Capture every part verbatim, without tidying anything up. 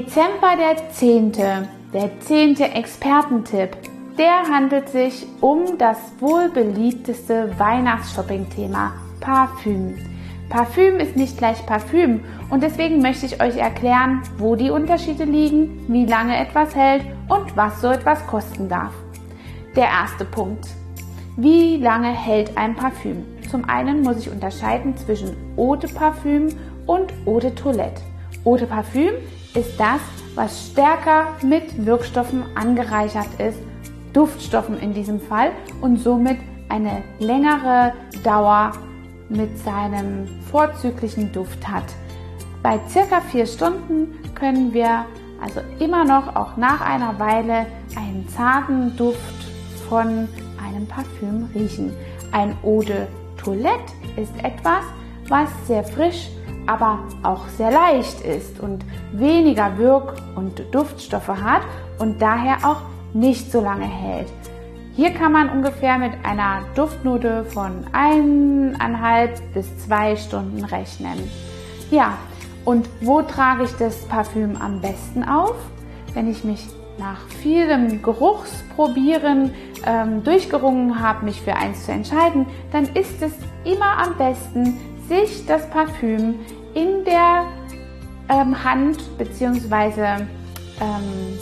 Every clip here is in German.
Dezember der zehnte, der zehnte Expertentipp, der handelt sich um das wohl beliebteste Weihnachtsshopping-Thema, Parfüm. Parfüm ist nicht gleich Parfüm und deswegen möchte ich euch erklären, wo die Unterschiede liegen, wie lange etwas hält und was so etwas kosten darf. Der erste Punkt. Wie lange hält ein Parfüm? Zum einen muss ich unterscheiden zwischen Eau de Parfüm und Eau de Toilette. Eau de Parfüm ist das, was stärker mit Wirkstoffen angereichert ist, Duftstoffen in diesem Fall, und somit eine längere Dauer mit seinem vorzüglichen Duft hat. Bei circa vier Stunden können wir also immer noch, auch nach einer Weile, einen zarten Duft von einem Parfüm riechen. Ein Eau de Toilette ist etwas, was sehr frisch, aber auch sehr leicht ist und weniger Wirk- und Duftstoffe hat und daher auch nicht so lange hält. Hier kann man ungefähr mit einer Duftnote von eineinhalb bis zwei Stunden rechnen. Ja, und wo trage ich das Parfüm am besten auf? Wenn ich mich nach vielem Geruchsprobieren ähm, durchgerungen habe, mich für eins zu entscheiden, dann ist es immer am besten, sich das Parfüm in der ähm, Hand bzw. Ähm,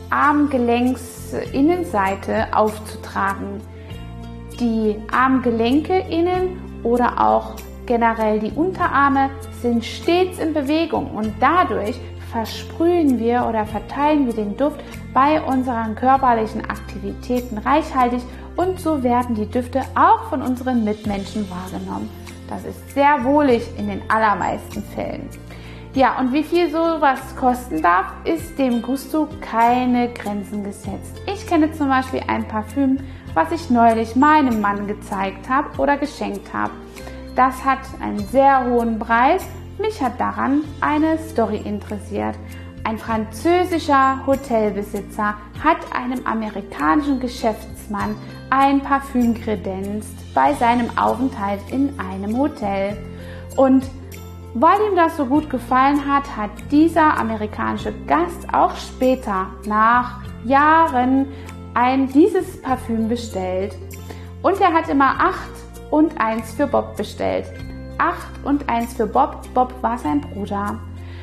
Armgelenksinnenseite aufzutragen. Die Armgelenke innen oder auch generell die Unterarme sind stets in Bewegung und dadurch versprühen wir oder verteilen wir den Duft bei unseren körperlichen Aktivitäten reichhaltig und so werden die Düfte auch von unseren Mitmenschen wahrgenommen. Das ist sehr wohlig in den allermeisten Fällen. Ja, und wie viel sowas kosten darf, ist dem Gusto keine Grenzen gesetzt. Ich kenne zum Beispiel ein Parfüm, was ich neulich meinem Mann gezeigt habe oder geschenkt habe. Das hat einen sehr hohen Preis. Mich hat daran eine Story interessiert. Ein französischer Hotelbesitzer hat einem amerikanischen Geschäftsmann ein Parfüm kredenzt bei seinem Aufenthalt in einem Hotel. Und weil ihm das so gut gefallen hat, hat dieser amerikanische Gast auch später, nach Jahren, ein dieses Parfüm bestellt. Und er hat immer acht und eins für Bob bestellt. Acht und eins für Bob. Bob war sein Bruder.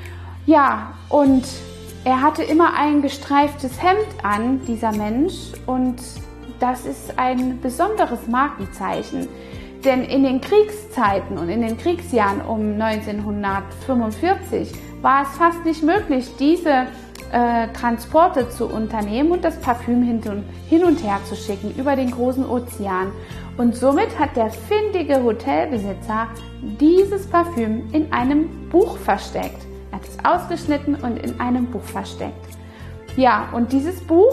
Ja, und er hatte immer ein gestreiftes Hemd an, dieser Mensch. Und das ist ein besonderes Markenzeichen. Denn in den Kriegszeiten und in den Kriegsjahren um neunzehnhundertfünfundvierzig war es fast nicht möglich, diese äh, Transporte zu unternehmen und das Parfüm hin und, hin und her zu schicken über den großen Ozean. Und somit hat der findige Hotelbesitzer dieses Parfüm in einem Buch versteckt. Er hat es ausgeschnitten und in einem Buch versteckt. Ja, und dieses Buch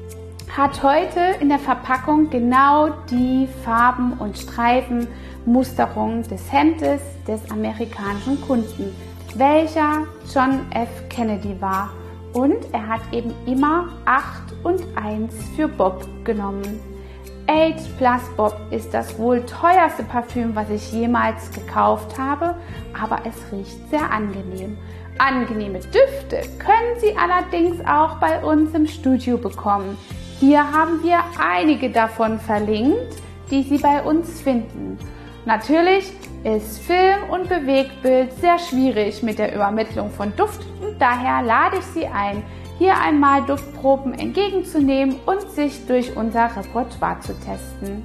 hat heute in der Verpackung genau die Farben und Streifenmusterung des Hemdes des amerikanischen Kunden, welcher John F. Kennedy war. Und er hat eben immer acht und eins für Bob genommen. acht plus Bob ist das wohl teuerste Parfüm, was ich jemals gekauft habe, aber es riecht sehr angenehm. Angenehme Düfte können Sie allerdings auch bei uns im Studio bekommen. Hier haben wir einige davon verlinkt, die Sie bei uns finden. Natürlich ist Film und Bewegtbild sehr schwierig mit der Übermittlung von Duft und daher lade ich Sie ein, hier einmal Duftproben entgegenzunehmen und sich durch unser Repertoire zu testen.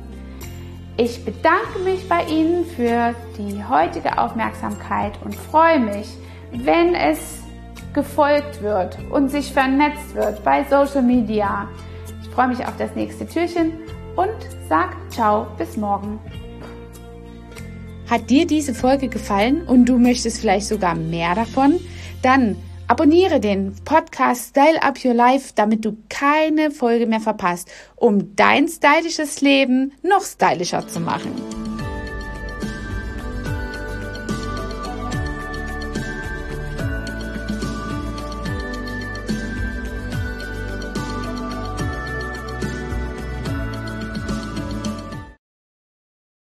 Ich bedanke mich bei Ihnen für die heutige Aufmerksamkeit und freue mich, wenn es gefolgt wird und sich vernetzt wird bei Social Media. Ich freue mich auf das nächste Türchen und sag ciao, bis morgen. Hat dir diese Folge gefallen und du möchtest vielleicht sogar mehr davon? Dann abonniere den Podcast Style Up Your Life, damit du keine Folge mehr verpasst, um dein stylisches Leben noch stylischer zu machen.